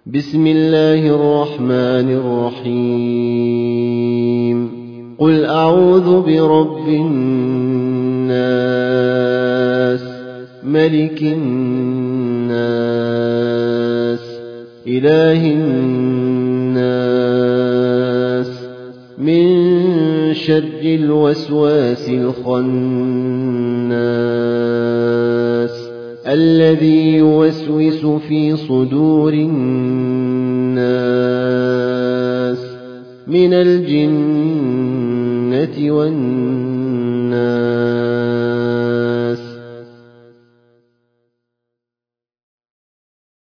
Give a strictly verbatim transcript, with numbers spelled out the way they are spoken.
بسم الله الرحمن الرحيم قل أعوذ برب الناس ملك الناس إله الناس من شر الوسواس الخناس الذي يوسوس في صدور الناس من الجنة والناس